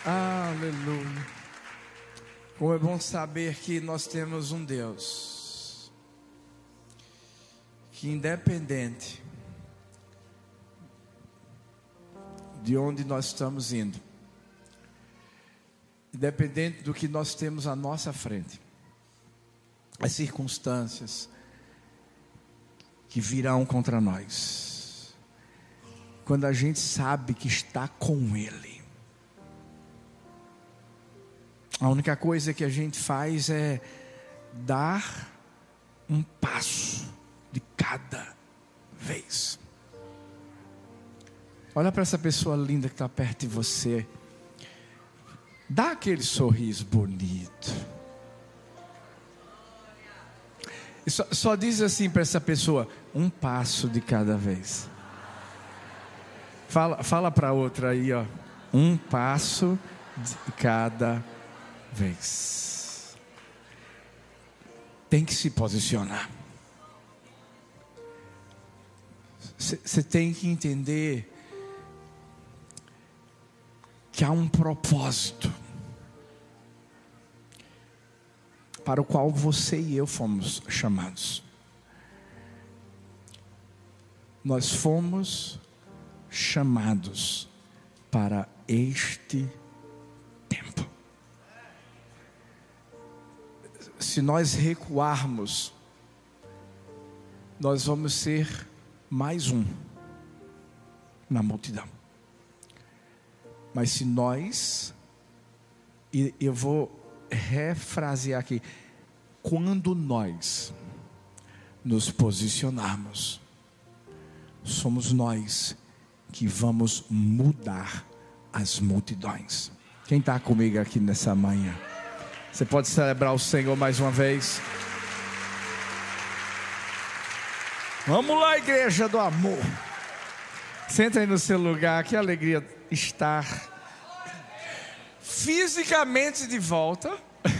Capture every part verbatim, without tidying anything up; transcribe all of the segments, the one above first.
Aleluia. Como é bom saber que nós temos um Deus que, independente de onde nós estamos indo, independente do que nós temos à nossa frente, as circunstâncias que virão contra nós, quando a gente sabe que está com Ele, a única coisa que a gente faz é dar um passo de cada vez. Olha para essa pessoa linda que está perto de você. Dá aquele sorriso bonito. E só, só diz assim para essa pessoa: um passo de cada vez. Fala, fala para outra aí, ó. Um passo de cada vez. Tem que se posicionar. Você tem que entender que há um propósito para o qual você e eu fomos chamados. Nós fomos chamados para este tempo. Se nós recuarmos, nós vamos ser mais um na multidão. Mas se nós, e eu vou refrasear aqui, quando nós nos posicionarmos, somos nós que vamos mudar as multidões. Quem está comigo aqui nessa manhã? Você pode celebrar o Senhor mais uma vez? Vamos lá, igreja do amor. Senta aí no seu lugar. Que alegria estar fisicamente de volta.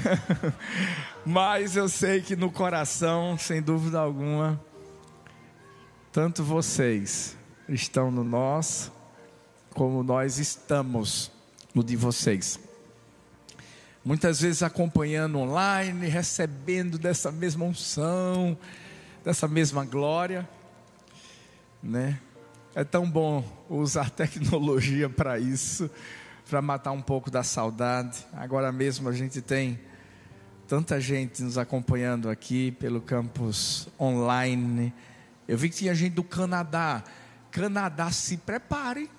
Mas eu sei que no coração, sem dúvida alguma, tanto vocês estão no nosso, como nós estamos no de vocês. Muitas vezes acompanhando online, recebendo dessa mesma unção, dessa mesma glória, né? É tão bom usar tecnologia para isso, para matar um pouco da saudade. Agora mesmo a gente tem tanta gente nos acompanhando aqui pelo campus online. Eu vi que tinha gente do Canadá. Canadá, se prepare.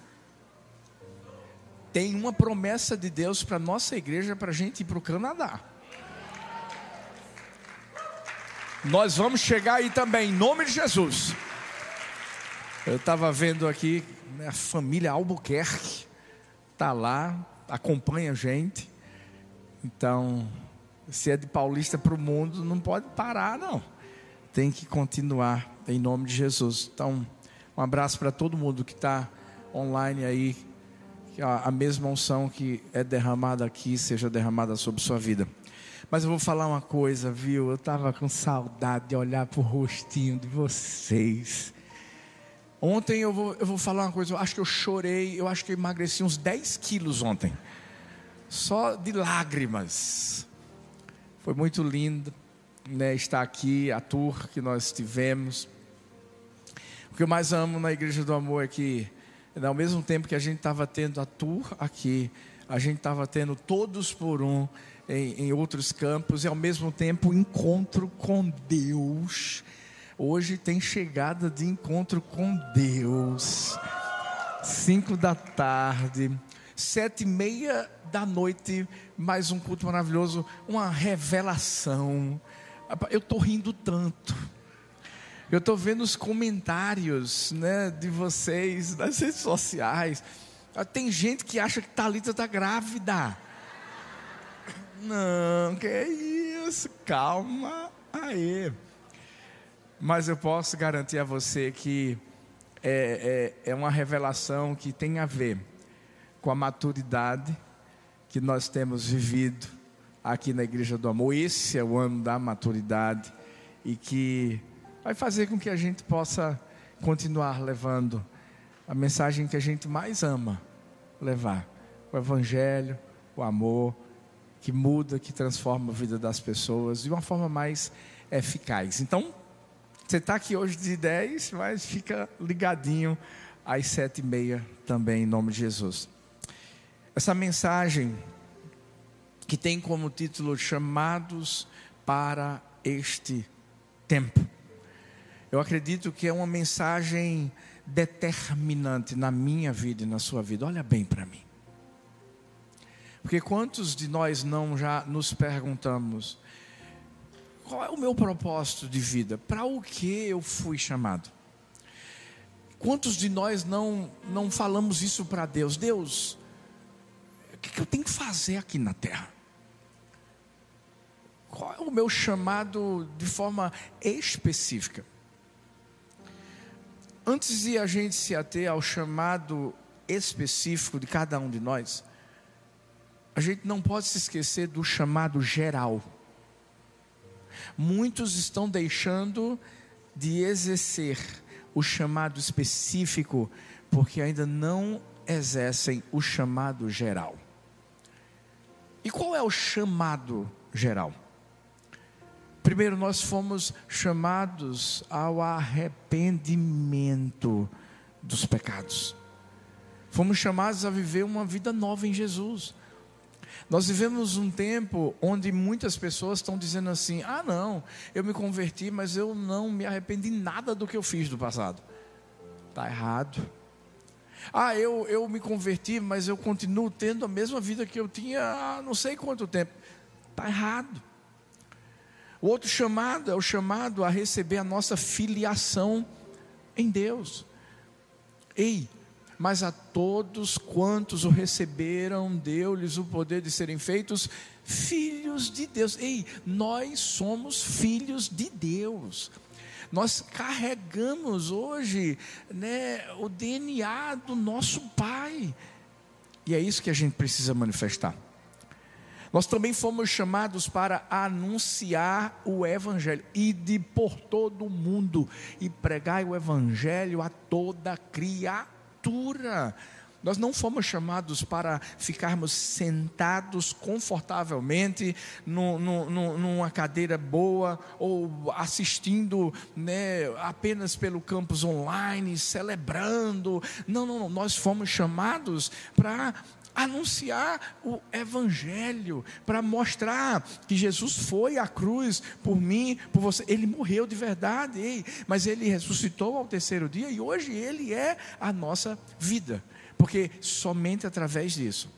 Tem uma promessa de Deus para a nossa igreja, para a gente ir para o Canadá. Nós vamos chegar aí também, em nome de Jesus. Eu estava vendo aqui, a família Albuquerque está lá, acompanha a gente. Então, se é de Paulista para o mundo, não pode parar, não. Tem que continuar, em nome de Jesus. Então, um abraço para todo mundo que está online aí. Que a mesma unção que é derramada aqui seja derramada sobre sua vida. Mas eu vou falar uma coisa, viu? Eu estava com saudade de olhar para o rostinho de vocês. Ontem eu vou, eu vou falar uma coisa. Eu acho que eu chorei. Eu acho que eu emagreci uns dez quilos ontem. Só de lágrimas. Foi muito lindo, né, estar aqui, a tour que nós tivemos. O que eu mais amo na Igreja do Amor é que, ao mesmo tempo que a gente estava tendo a tour aqui, a gente estava tendo todos por um em, em outros campos, e ao mesmo tempo encontro com Deus. Hoje tem chegada de encontro com Deus, cinco da tarde, sete e meia da noite, mais um culto maravilhoso, uma revelação. Eu estou rindo tanto. Eu estou vendo os comentários, né, de vocês nas redes sociais. Tem gente que acha que Thalita está grávida. Não, que é isso, calma aí. Mas eu posso garantir a você que é, é, é uma revelação que tem a ver com a maturidade que nós temos vivido aqui na Igreja do Amor. Esse é o ano da maturidade, e que vai fazer com que a gente possa continuar levando a mensagem que a gente mais ama levar, o Evangelho, o amor que muda, que transforma a vida das pessoas de uma forma mais eficaz. Então, você está aqui hoje de dez, mas fica ligadinho às sete e meia também, em nome de Jesus. Essa mensagem que tem como título Chamados para este Tempo. Eu acredito que é uma mensagem determinante na minha vida e na sua vida. Olha bem para mim. Porque quantos de nós não já nos perguntamos: qual é o meu propósito de vida? Para o que eu fui chamado? Quantos de nós não, não falamos isso para Deus? Deus, o que eu tenho que fazer aqui na terra? Qual é o meu chamado de forma específica? Antes de a gente se ater ao chamado específico de cada um de nós, a gente não pode se esquecer do chamado geral. Muitos estão deixando de exercer o chamado específico porque ainda não exercem o chamado geral. E qual é o chamado geral? Primeiro, nós fomos chamados ao arrependimento dos pecados. Fomos chamados a viver uma vida nova em Jesus. Nós vivemos um tempo onde muitas pessoas estão dizendo assim: ah não, eu me converti, mas eu não me arrependi nada do que eu fiz do passado. Está errado. Ah, eu, eu me converti, mas eu continuo tendo a mesma vida que eu tinha há não sei quanto tempo. Está errado. O outro chamado é o chamado a receber a nossa filiação em Deus. Ei, mas a todos quantos o receberam, deu-lhes o poder de serem feitos filhos de Deus. Ei, nós somos filhos de Deus. Nós carregamos hoje, né, o D N A do nosso Pai. E é isso que a gente precisa manifestar. Nós também fomos chamados para anunciar o Evangelho. Ide por todo o mundo e pregai o Evangelho a toda criatura. Nós não fomos chamados para ficarmos sentados confortavelmente no, no, no, numa cadeira boa, ou assistindo, né, apenas pelo campus online, celebrando. Não, não, não. Nós fomos chamados para anunciar o Evangelho, para mostrar que Jesus foi à cruz por mim, por você. Ele morreu de verdade, ei, mas Ele ressuscitou ao terceiro dia e hoje Ele é a nossa vida, porque somente através disso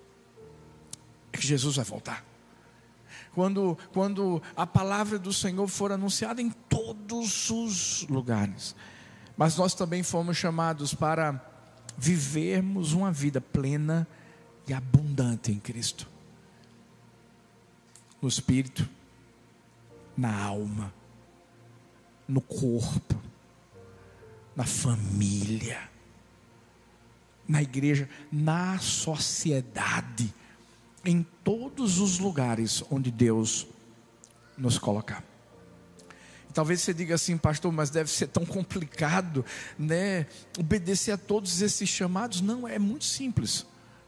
é que Jesus vai voltar. Quando, quando a palavra do Senhor for anunciada em todos os lugares. Mas nós também fomos chamados para vivermos uma vida plena e abundante em Cristo, no espírito, na alma, no corpo, na família, na igreja, na sociedade, em todos os lugares onde Deus nos colocar. Talvez você diga assim: pastor, mas deve ser tão complicado, né, obedecer a todos esses chamados. Não, é muito simples.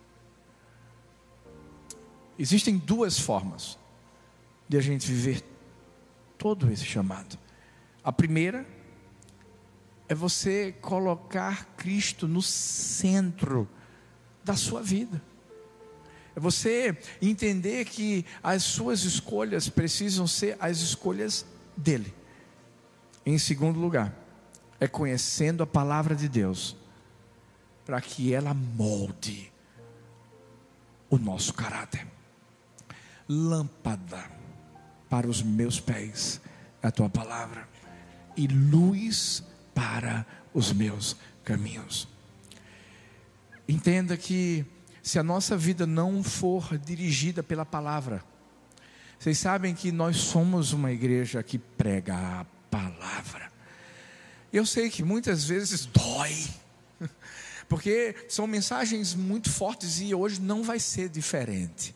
Existem duas formas de a gente viver todo esse chamado. A primeira é você colocar Cristo no centro da sua vida. É você entender que as suas escolhas precisam ser as escolhas dele. Em segundo lugar, é conhecendo a palavra de Deus, para que ela molde o nosso caráter. Lâmpada para os meus pés é a tua palavra, e luz para os meus caminhos. Entenda que se a nossa vida não for dirigida pela palavra, vocês sabem que nós somos uma igreja que prega a palavra. Eu sei que muitas vezes dói, porque são mensagens muito fortes e hoje não vai ser diferente.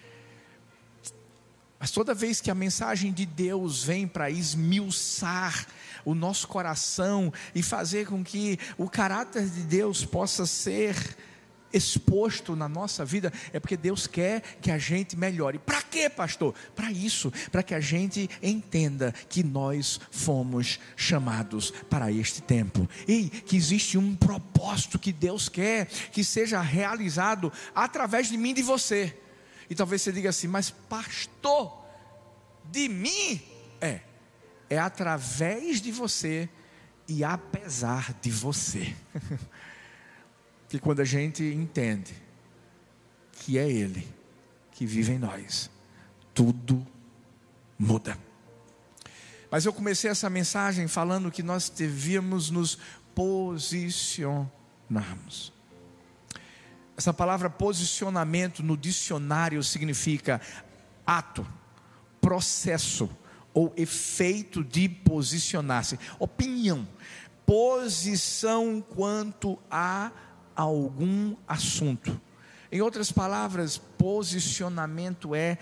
Mas toda vez que a mensagem de Deus vem para esmiuçar o nosso coração e fazer com que o caráter de Deus possa ser exposto na nossa vida, é porque Deus quer que a gente melhore. Para quê, pastor? Para isso, para que a gente entenda que nós fomos chamados para este tempo, e que existe um propósito que Deus quer que seja realizado através de mim e de você. E talvez você diga assim: mas pastor, de mim? É, é através de você e apesar de você. Que quando a gente entende que é Ele que vive em nós, tudo muda. Mas eu comecei essa mensagem falando que nós devíamos nos posicionarmos. Essa palavra posicionamento no dicionário significa ato, processo ou efeito de posicionar-se. Opinião, posição quanto a algum assunto. Em outras palavras, posicionamento é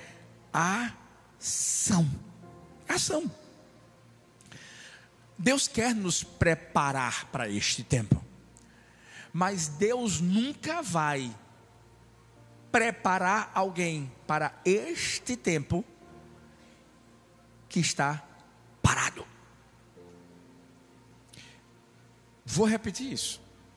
ação. Ação. Deus quer nos preparar para este tempo, mas Deus nunca vai preparar alguém para este tempo que está parado. Vou repetir isso.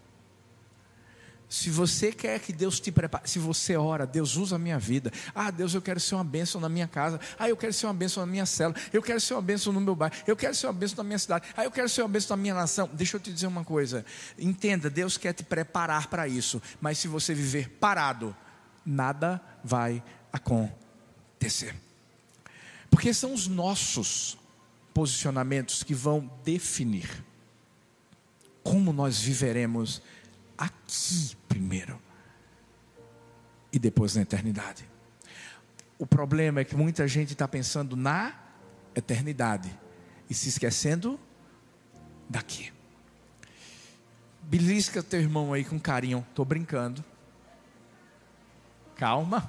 Se você quer que Deus te prepare, se você ora: Deus, usa a minha vida. Ah, Deus, eu quero ser uma bênção na minha casa. Ah, eu quero ser uma bênção na minha célula. Eu quero ser uma bênção no meu bairro. Eu quero ser uma bênção na minha cidade. Ah, eu quero ser uma bênção na minha nação. Deixa eu te dizer uma coisa. Entenda, Deus quer te preparar para isso. Mas se você viver parado, nada vai acontecer. Porque são os nossos posicionamentos que vão definir como nós viveremos aqui primeiro e depois na eternidade. O problema é que muita gente está pensando na eternidade e se esquecendo daqui. Belisca teu irmão aí com carinho. Estou brincando. Calma.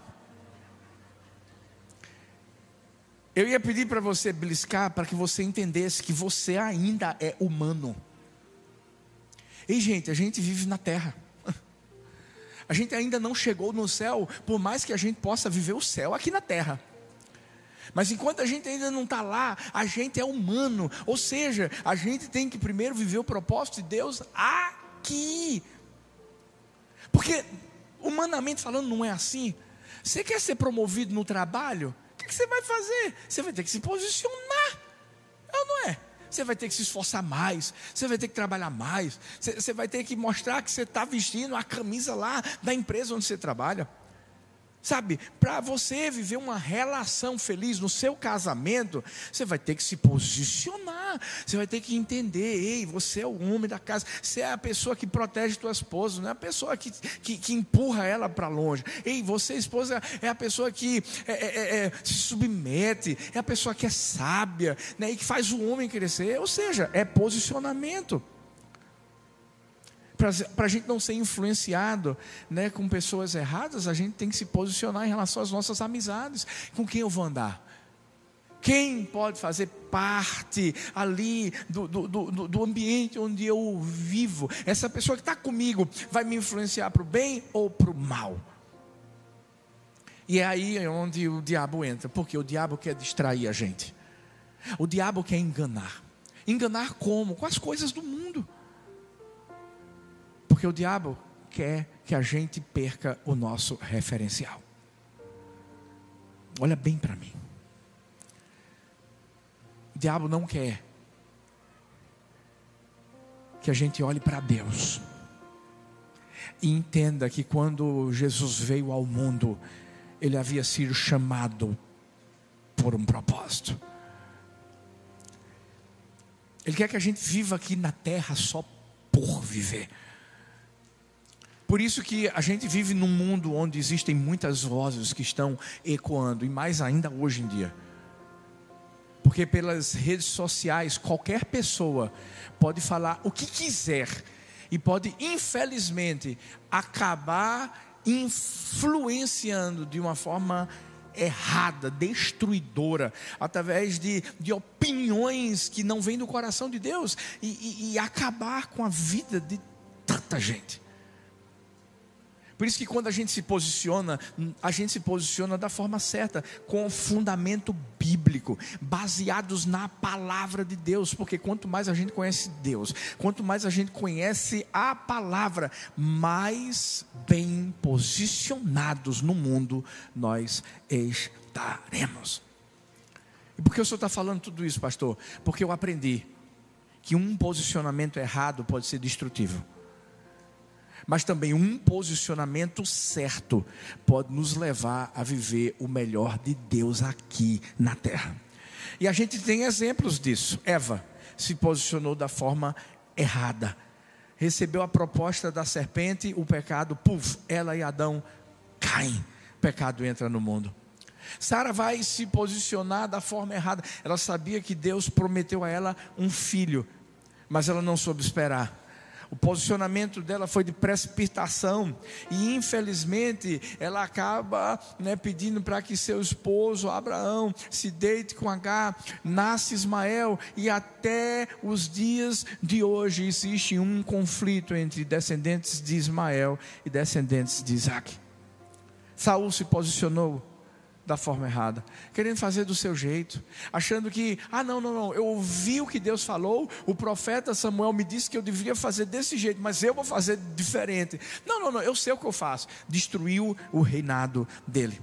Eu ia pedir para você beliscar para que você entendesse que você ainda é humano. E gente, a gente vive na terra. A gente ainda não chegou no céu, por mais que a gente possa viver o céu aqui na terra. Mas enquanto a gente ainda não está lá, a gente é humano. Ou seja, a gente tem que primeiro viver o propósito de Deus aqui. Porque, humanamente falando, não é assim. Você quer ser promovido no trabalho? O que você vai fazer? Você vai ter que se posicionar. Ou não é? Você vai ter que se esforçar mais, você vai ter que trabalhar mais, você, você vai ter que mostrar que você está vestindo a camisa lá da empresa onde você trabalha. Sabe, para você viver uma relação feliz no seu casamento, você vai ter que se posicionar, você vai ter que entender: ei, você é o homem da casa, você é a pessoa que protege tua esposa, não é a pessoa que, que, que empurra ela para longe. Ei, você, esposa, é a pessoa que é, é, é, se submete, é a pessoa que é sábia, né, e que faz o homem crescer. Ou seja, é posicionamento. Para a gente não ser influenciado, né, com pessoas erradas, a gente tem que se posicionar em relação às nossas amizades. Com quem eu vou andar? Quem pode fazer parte ali do, do, do, do ambiente onde eu vivo? Essa pessoa que está comigo vai me influenciar para o bem ou para o mal? E é aí onde o diabo entra. Porque o diabo quer distrair a gente. O diabo quer enganar. Enganar como? Com as coisas do mundo. Porque o diabo quer que a gente perca o nosso referencial. Olha bem para mim. O diabo não quer que a gente olhe para Deus e entenda que quando Jesus veio ao mundo, Ele havia sido chamado por um propósito. Ele quer que a gente viva aqui na terra só por viver. Por isso que a gente vive num mundo onde existem muitas vozes que estão ecoando, e mais ainda hoje em dia. Porque pelas redes sociais, qualquer pessoa pode falar o que quiser, e pode, infelizmente, acabar influenciando de uma forma errada, destruidora, através de, de opiniões que não vêm do coração de Deus, e, e, e acabar com a vida de tanta gente. Por isso que quando a gente se posiciona, a gente se posiciona da forma certa, com fundamento bíblico, baseados na palavra de Deus. Porque quanto mais a gente conhece Deus, quanto mais a gente conhece a palavra, mais bem posicionados no mundo nós estaremos. E por que o senhor está falando tudo isso, pastor? Porque eu aprendi que um posicionamento errado pode ser destrutivo, mas também um posicionamento certo pode nos levar a viver o melhor de Deus aqui na terra. E a gente tem exemplos disso. Eva se posicionou da forma errada, recebeu a proposta da serpente, o pecado, puf, ela e Adão caem, o pecado entra no mundo. Sara vai se posicionar da forma errada. Ela sabia que Deus prometeu a ela um filho, mas ela não soube esperar. O posicionamento dela foi de precipitação, e infelizmente ela acaba, né, pedindo para que seu esposo Abraão se deite com Agar, nasce Ismael, e até os dias de hoje existe um conflito entre descendentes de Ismael e descendentes de Isaac. Saul se posicionou da forma errada, querendo fazer do seu jeito, achando que, ah não, não, não, eu ouvi o que Deus falou, o profeta Samuel me disse que eu deveria fazer desse jeito, mas eu vou fazer diferente. Não, não, não, eu sei o que eu faço. Destruiu o reinado dele.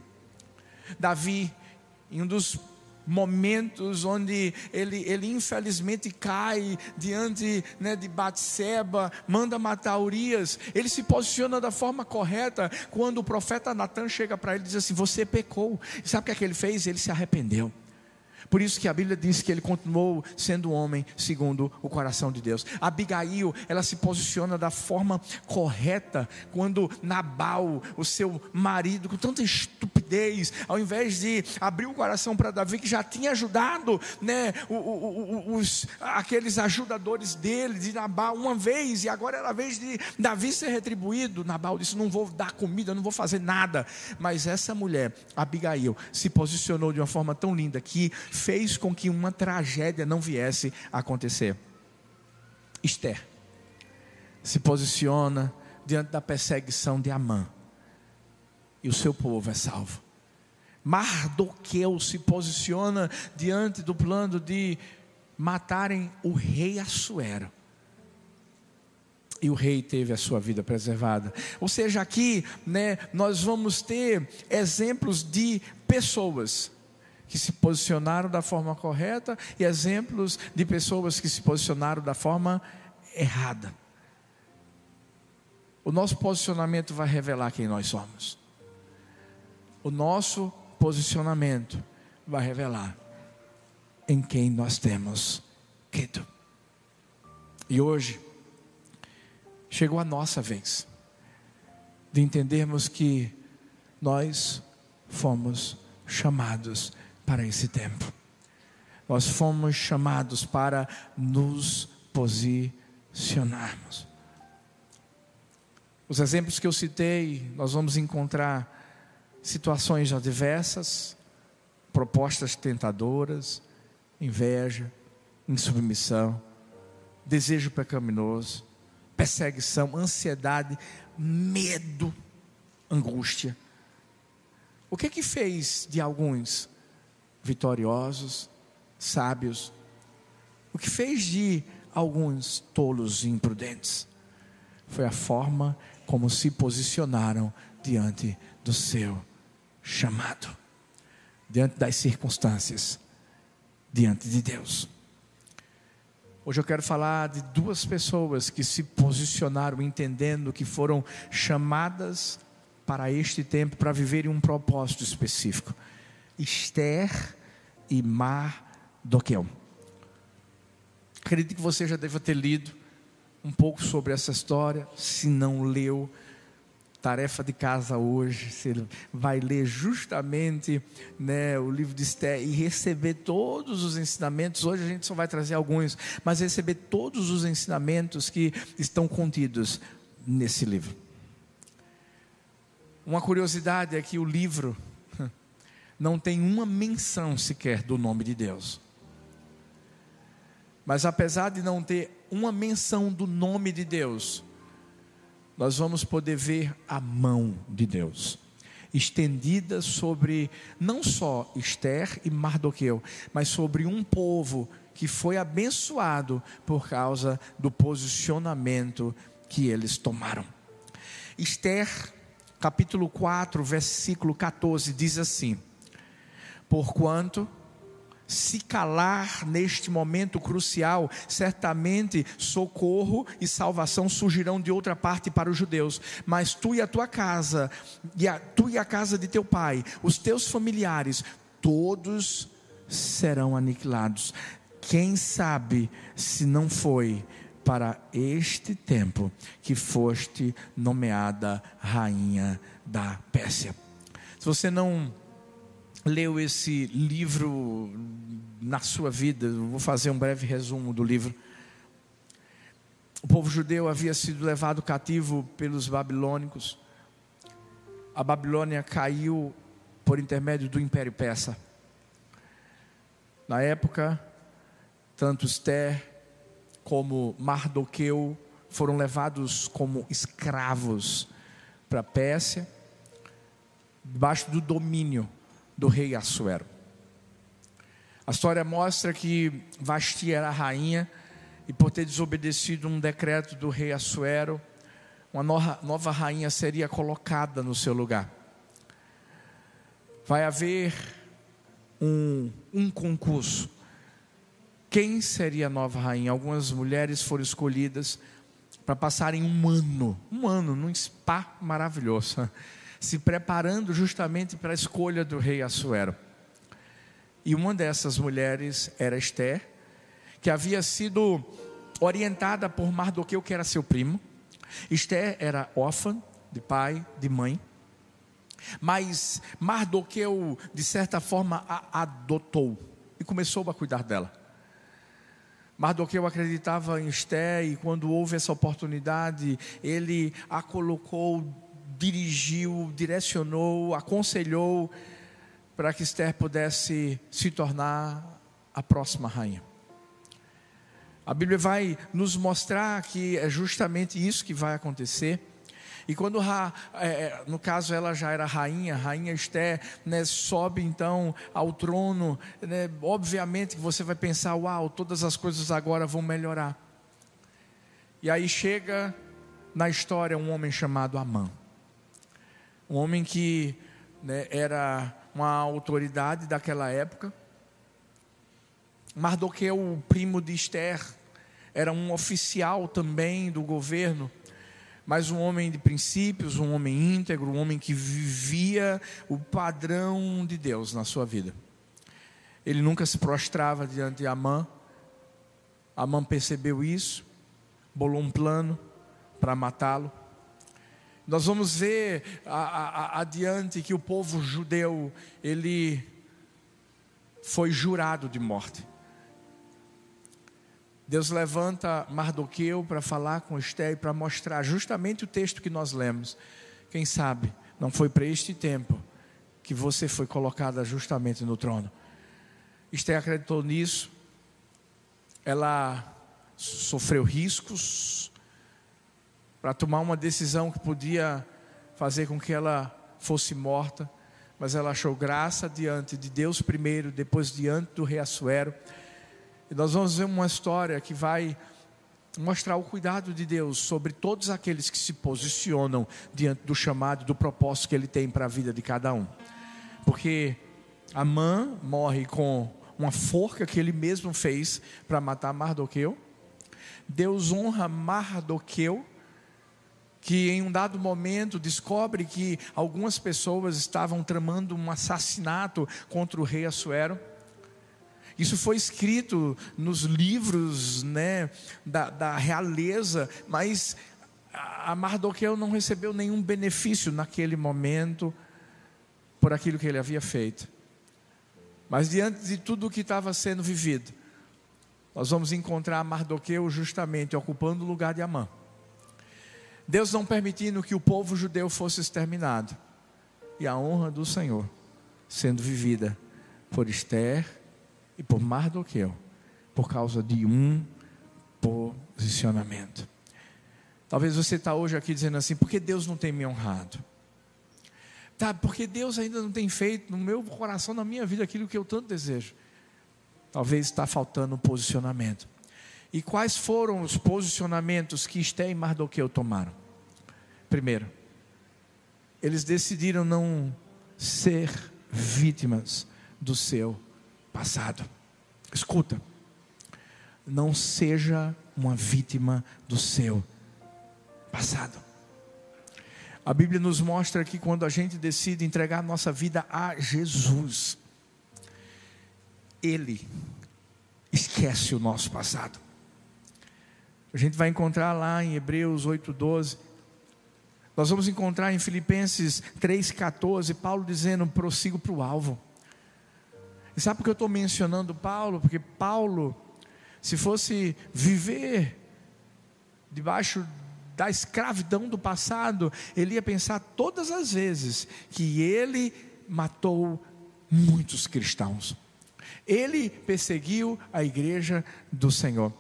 Davi, em um dos momentos onde ele, ele infelizmente cai diante, né, de Batseba, manda matar Urias, ele se posiciona da forma correta. Quando o profeta Natan chega para ele e diz assim: você pecou. E sabe o que é que ele fez? Ele se arrependeu. Por isso que a Bíblia diz que ele continuou sendo um homem segundo o coração de Deus. Abigail, ela se posiciona da forma correta quando Nabal, o seu marido, com tanta estupidez, ao invés de abrir o coração para Davi, que já tinha ajudado, né, o, o, os, aqueles ajudadores dele, de Nabal, uma vez, e agora era a vez de Davi ser retribuído. Nabal disse: não vou dar comida, não vou fazer nada. Mas essa mulher, Abigail, se posicionou de uma forma tão linda que fez com que uma tragédia não viesse a acontecer. Esther se posiciona diante da perseguição de Amã, e o seu povo é salvo. Mardoqueu se posiciona diante do plano de matarem o rei Assuero, e o rei teve a sua vida preservada. Ou seja, aqui, né, nós vamos ter exemplos de pessoas que se posicionaram da forma correta e exemplos de pessoas que se posicionaram da forma errada. O nosso posicionamento vai revelar quem nós somos. O nosso posicionamento vai revelar em quem nós temos crido. E hoje chegou a nossa vez de entendermos que nós fomos chamados para esse tempo. Nós fomos chamados para nos posicionarmos. Os exemplos que eu citei, nós vamos encontrar situações adversas, propostas tentadoras, inveja, insubmissão, desejo pecaminoso, perseguição, ansiedade, medo, angústia. O que que fez de alguns vitoriosos, sábios? O que fez de alguns tolos e imprudentes? Foi a forma como se posicionaram diante do seu chamado, diante das circunstâncias, diante de Deus. Hoje eu quero falar de duas pessoas que se posicionaram entendendo que foram chamadas para este tempo, para viverem um propósito específico. Esther e Mardoqueu. Acredito que você já deva ter lido um pouco sobre essa história. Se não leu, tarefa de casa hoje, você vai ler justamente, né, o livro de Esther e receber todos os ensinamentos. Hoje a gente só vai trazer alguns, mas receber todos os ensinamentos que estão contidos nesse livro. Uma curiosidade é que o livro não tem uma menção sequer do nome de Deus. Mas apesar de não ter uma menção do nome de Deus, nós vamos poder ver a mão de Deus estendida sobre não só Esther e Mardoqueu, mas sobre um povo que foi abençoado por causa do posicionamento que eles tomaram. Esther, capítulo quatro, versículo quatorze, diz assim: porquanto se calar neste momento crucial, certamente socorro e salvação surgirão de outra parte para os judeus, mas tu e a tua casa, e a, tu e a casa de teu pai, os teus familiares, todos serão aniquilados. Quem sabe se não foi para este tempo que foste nomeada rainha da Pérsia. Se você não leu esse livro na sua vida, eu vou fazer um breve resumo do livro. O povo judeu havia sido levado cativo pelos babilônicos. A Babilônia caiu por intermédio do Império Persa. Na época, tanto Esther como Mardoqueu foram levados como escravos para a Pérsia, debaixo do domínio do rei Assuero. A história mostra que Vasti era a rainha, e por ter desobedecido um decreto do rei Assuero, uma nova, nova rainha seria colocada no seu lugar. Vai haver um, um concurso. Quem seria a nova rainha? Algumas mulheres foram escolhidas para passarem um ano, um ano num spa maravilhoso, se preparando justamente para a escolha do rei Assuero. E uma dessas mulheres era Esther, que havia sido orientada por Mardoqueu, que era seu primo. Esther era órfã de pai, de mãe, mas Mardoqueu de certa forma a adotou e começou a cuidar dela. Mardoqueu acreditava em Esther, e quando houve essa oportunidade, ele a colocou, dirigiu, direcionou, aconselhou para que Esther pudesse se tornar a próxima rainha. A Bíblia vai nos mostrar que é justamente isso que vai acontecer. E quando, no caso, ela já era rainha, rainha Esther, né, sobe então ao trono, né, obviamente que você vai pensar, uau, todas as coisas agora vão melhorar. E aí chega na história um homem chamado Amã, um homem que, né, era uma autoridade daquela época. Mardoqueu, o primo de Esther, era um oficial também do governo, mas um homem de princípios, um homem íntegro, um homem que vivia o padrão de Deus na sua vida. Ele nunca se prostrava diante de Amã. Amã percebeu isso, bolou um plano para matá-lo. Nós vamos ver a, a, adiante que o povo judeu, ele foi jurado de morte. Deus levanta Mardoqueu para falar com Esther e para mostrar justamente o texto que nós lemos. Quem sabe não foi para este tempo que você foi colocada justamente no trono. Esther acreditou nisso. Ela sofreu riscos para tomar uma decisão que podia fazer com que ela fosse morta, mas ela achou graça diante de Deus primeiro, depois diante do rei Assuero. E nós vamos ver uma história que vai mostrar o cuidado de Deus sobre todos aqueles que se posicionam diante do chamado, do propósito que Ele tem para a vida de cada um. Porque Amã morre com uma forca que ele mesmo fez para matar Mardoqueu. Deus honra Mardoqueu, que em um dado momento descobre que algumas pessoas estavam tramando um assassinato contra o rei Assuero. Isso foi escrito nos livros, né, da, da realeza, mas a Mardoqueu não recebeu nenhum benefício naquele momento por aquilo que ele havia feito. Mas diante de tudo o que estava sendo vivido, nós vamos encontrar Mardoqueu justamente ocupando o lugar de Amã. Deus não permitindo que o povo judeu fosse exterminado, e a honra do Senhor sendo vivida por Esther e por Mardoqueu, por causa de um posicionamento. Talvez você está hoje aqui dizendo assim: por que Deus não tem me honrado? Tá, porque Deus ainda não tem feito no meu coração, na minha vida, aquilo que eu tanto desejo. Talvez está faltando um posicionamento. E quais foram os posicionamentos que Esté e Mardoqueu tomaram? Primeiro, eles decidiram não ser vítimas do seu passado. Escuta, não seja uma vítima do seu passado. A Bíblia nos mostra que quando a gente decide entregar a nossa vida a Jesus, Ele esquece o nosso passado. A gente vai encontrar lá em Hebreus oito, doze. Nós vamos encontrar em Filipenses três, quatorze, Paulo dizendo: prossigo para o alvo. E sabe por que eu estou mencionando Paulo? Porque Paulo, se fosse viver debaixo da escravidão do passado, ele ia pensar todas as vezes que ele matou muitos cristãos. Ele perseguiu a igreja do Senhor.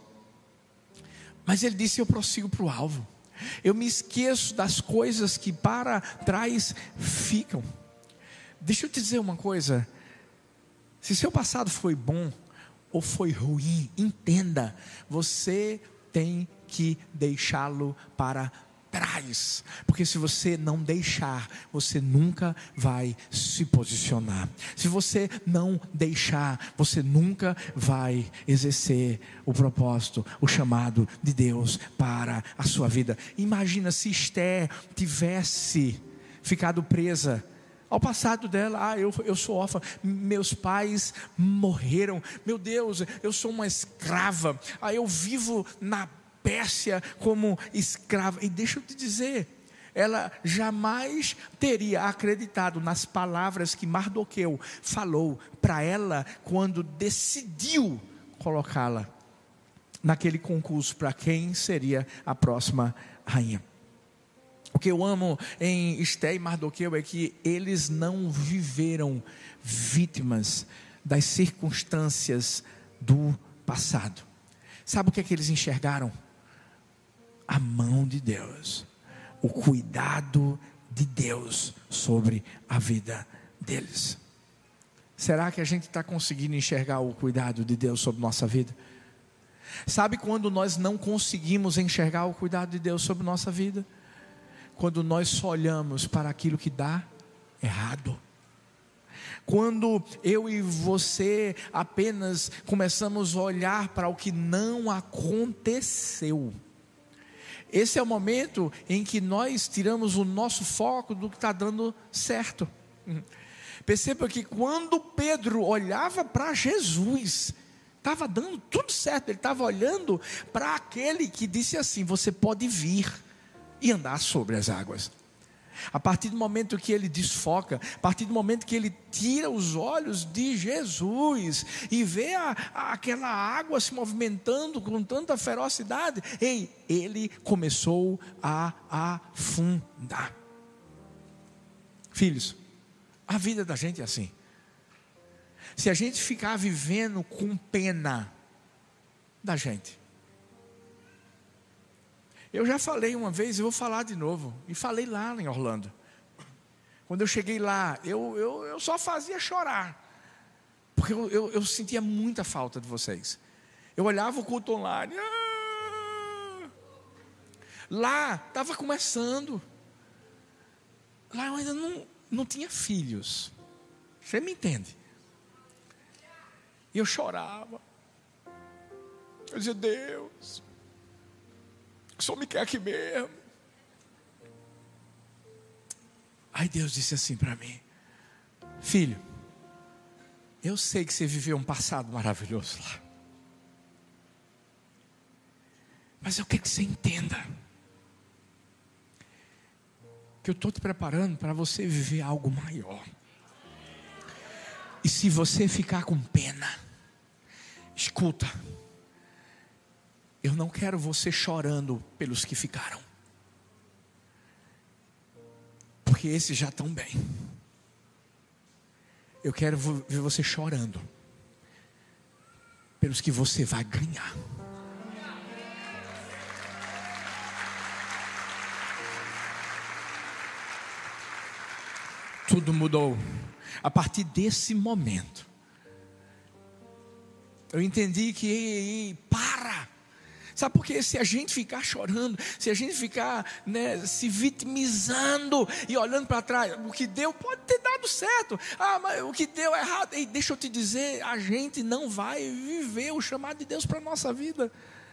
Mas ele disse: eu prossigo para o alvo. Eu me esqueço das coisas que para trás ficam. Deixa eu te dizer uma coisa. Se seu passado foi bom ou foi ruim, entenda, você tem que deixá-lo para trás, porque se você não deixar, você nunca vai se posicionar. Se você não deixar, você nunca vai exercer o propósito, o chamado de Deus para a sua vida. Imagina se Esté tivesse ficado presa ao passado dela. Ah, eu, eu sou órfã, meus pais morreram, meu Deus, eu sou uma escrava, ah, eu vivo na Pérsia como escrava. E deixa eu te dizer, ela jamais teria acreditado nas palavras que Mardoqueu falou para ela quando decidiu colocá-la naquele concurso para quem seria a próxima rainha. O que eu amo em Esté e Mardoqueu é que eles não viveram vítimas das circunstâncias do passado. Sabe o que é que eles enxergaram? A mão de Deus, o cuidado de Deus sobre a vida deles. Será que a gente está conseguindo enxergar o cuidado de Deus sobre nossa vida? Sabe quando nós não conseguimos enxergar o cuidado de Deus sobre nossa vida? Quando nós só olhamos para aquilo que dá errado. Quando eu e você apenas começamos a olhar para o que não aconteceu. Esse é o momento em que nós tiramos o nosso foco do que está dando certo. Perceba que quando Pedro olhava para Jesus, estava dando tudo certo. Ele estava olhando para aquele que disse assim: você pode vir e andar sobre as águas. A partir do momento que ele desfoca, a partir do momento que ele tira os olhos de Jesus e vê a, a, aquela água se movimentando com tanta ferocidade, ei, ele começou a afundar. Filhos, a vida da gente é assim. Se a gente ficar vivendo com pena da gente, eu já falei uma vez, eu vou falar de novo. E falei lá em Orlando. Quando eu cheguei lá, eu, eu, eu só fazia chorar. Porque eu, eu, eu sentia muita falta de vocês. Eu olhava o culto online. Ah! Lá, estava começando. Lá eu ainda não, não tinha filhos. Você me entende? E eu chorava. Eu dizia: Deus, o Senhor me quer aqui mesmo. Aí Deus disse assim para mim: filho, eu sei que você viveu um passado maravilhoso lá, mas eu quero que você entenda que eu estou te preparando para você viver algo maior. E se você ficar com pena, escuta, eu não quero você chorando pelos que ficaram, porque esses já estão bem. Eu quero ver você chorando pelos que você vai ganhar. tudo mudou. A partir desse momento, eu entendi que, ei, ei, para. Sabe por quê? Se a gente ficar chorando, se a gente ficar, né, se vitimizando e olhando para trás, o que deu pode ter dado certo. Ah, mas o que deu errado. Ei, deixa eu te dizer, a gente não vai viver o chamado de Deus para a nossa vida.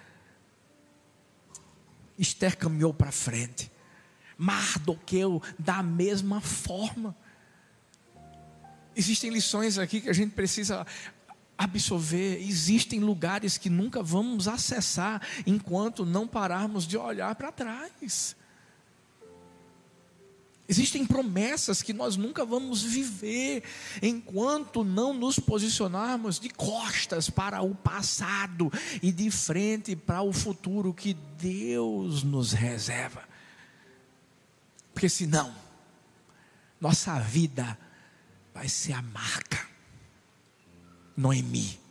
Esther caminhou para frente. Mardoqueu da mesma forma. Existem lições aqui que a gente precisa absorver. Existem lugares que nunca vamos acessar enquanto não pararmos de olhar para trás. Existem promessas que nós nunca vamos viver enquanto não nos posicionarmos de costas para o passado e de frente para o futuro que Deus nos reserva. Porque senão, nossa vida vai ser a marca. Noemi.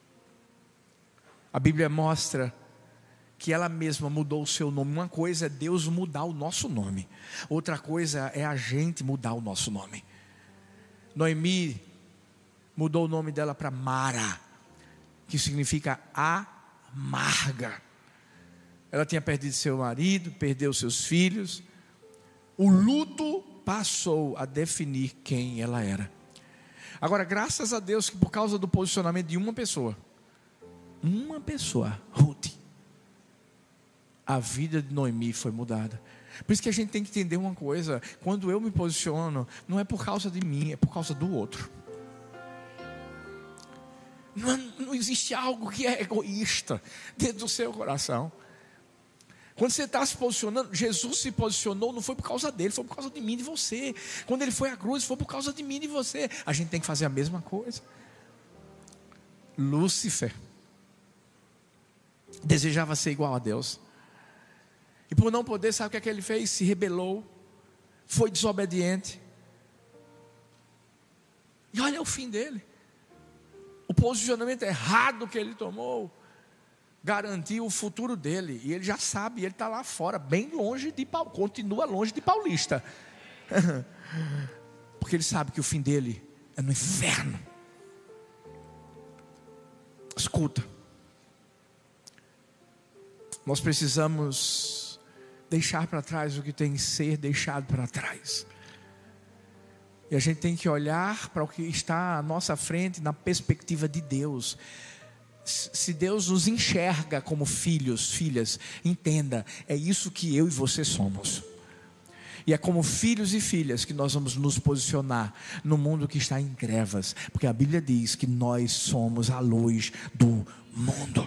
A Bíblia mostra que ela mesma mudou o seu nome. Uma coisa é Deus mudar o nosso nome, outra coisa é a gente mudar o nosso nome. Noemi mudou o nome dela para Mara, que significa amarga. Ela tinha perdido seu marido, perdeu seus filhos. O luto passou a definir quem ela era. Agora, graças a Deus que por causa do posicionamento de uma pessoa, uma pessoa, Ruth, a vida de Noemi foi mudada. Por isso que a gente tem que entender uma coisa: quando eu me posiciono, não é por causa de mim, é por causa do outro. Não, não existe algo que é egoísta dentro do seu coração. Quando você está se posicionando, Jesus se posicionou, não foi por causa dele, foi por causa de mim e de você. Quando ele foi à cruz, foi por causa de mim e de você. A gente tem que fazer a mesma coisa. Lúcifer desejava ser igual a Deus, e por não poder, sabe o que é que ele fez? Se rebelou, foi desobediente. E olha o fim dele. O posicionamento errado que ele tomou garantiu o futuro dele, e ele já sabe, ele está lá fora, bem longe de Paulo, continua longe de Paulista, porque ele sabe que o fim dele é no inferno. Escuta, nós precisamos deixar para trás o que tem que ser deixado para trás, e a gente tem que olhar para o que está à nossa frente na perspectiva de Deus. Se Deus nos enxerga como filhos, filhas, entenda, é isso que eu e você somos. E é como filhos e filhas que nós vamos nos posicionar no mundo que está em trevas, porque a Bíblia diz que nós somos a luz do mundo.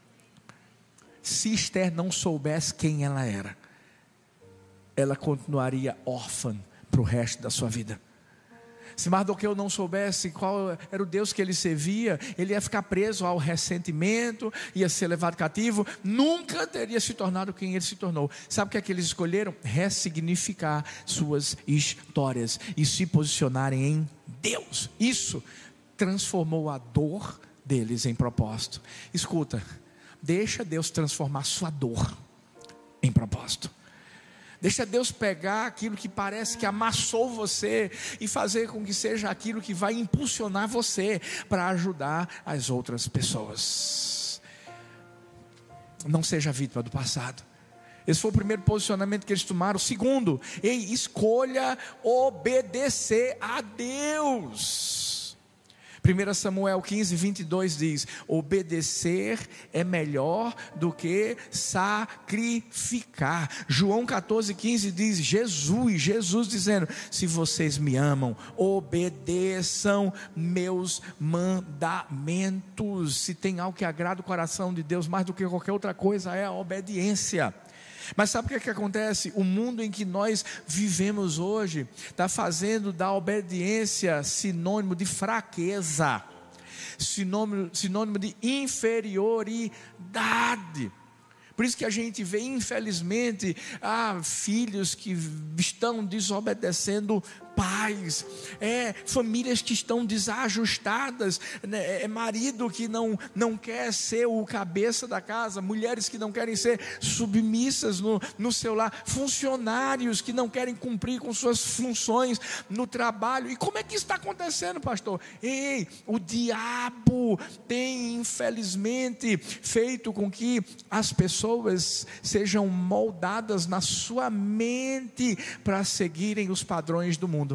Se Esther não soubesse quem ela era, ela continuaria órfã para o resto da sua vida. Se Mardoqueu não soubesse qual era o Deus que ele servia, ele ia ficar preso ao ressentimento, ia ser levado cativo, nunca teria se tornado quem ele se tornou. Sabe o que é que eles escolheram? Ressignificar suas histórias e se posicionarem em Deus. Isso transformou a dor deles em propósito. Escuta, deixa Deus transformar sua dor em propósito. Deixa Deus pegar aquilo que parece que amassou você e fazer com que seja aquilo que vai impulsionar você para ajudar as outras pessoas. Não seja vítima do passado. Esse foi o primeiro posicionamento que eles tomaram. O segundo, ei, escolha obedecer a Deus. primeiro Samuel quinze, vinte e dois diz: obedecer é melhor do que sacrificar. João catorze, quinze diz: Jesus, Jesus dizendo: se vocês me amam, obedeçam meus mandamentos. Se tem algo que agrada o coração de Deus mais do que qualquer outra coisa, é a obediência. Mas sabe o que é que acontece? O mundo em que nós vivemos hoje está fazendo da obediência sinônimo de fraqueza, sinônimo, sinônimo de inferioridade. Por isso que a gente vê, infelizmente, ah, filhos que estão desobedecendo pais, é, famílias que estão desajustadas, né? É marido que não, não quer ser o cabeça da casa, mulheres que não querem ser submissas no, no seu lar, funcionários que não querem cumprir com suas funções no trabalho. E como é que isso está acontecendo, pastor? Ei, o diabo tem infelizmente feito com que as pessoas sejam moldadas na sua mente para seguirem os padrões do mundo.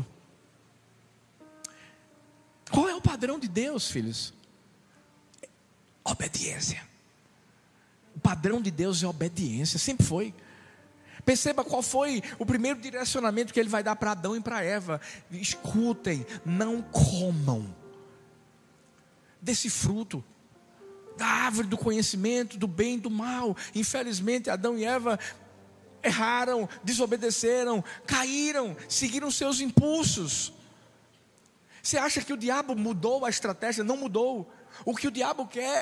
Qual é o padrão de Deus, filhos? Obediência. O padrão de Deus é obediência, sempre foi. Perceba qual foi o primeiro direcionamento que ele vai dar para Adão e para Eva: escutem, não comam desse fruto, da árvore do conhecimento, do bem e do mal. Infelizmente, Adão e Eva erraram, desobedeceram, caíram, seguiram seus impulsos. Você acha que o diabo mudou a estratégia? Não mudou. O que o diabo quer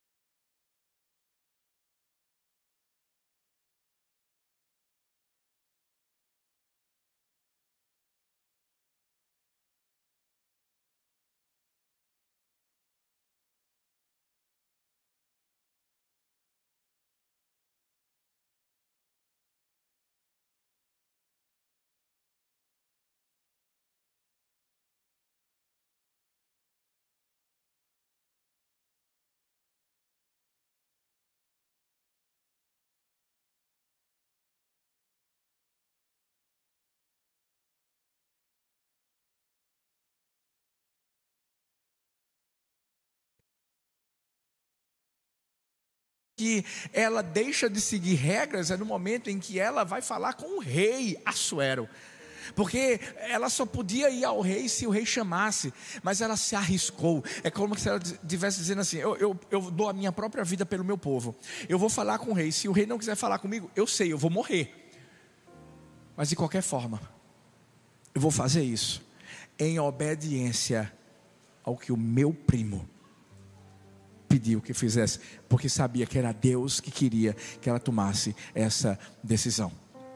que ela deixa de seguir regras é no momento em que ela vai falar com o rei Assuero, porque ela só podia ir ao rei se o rei chamasse, mas ela se arriscou. É como se ela estivesse dizendo assim: eu, eu, eu dou a minha própria vida pelo meu povo, eu vou falar com o rei, se o rei não quiser falar comigo, eu sei, eu vou morrer, mas de qualquer forma eu vou fazer isso em obediência ao que o meu primo pediu que fizesse, porque sabia que era Deus que queria que ela tomasse essa decisão.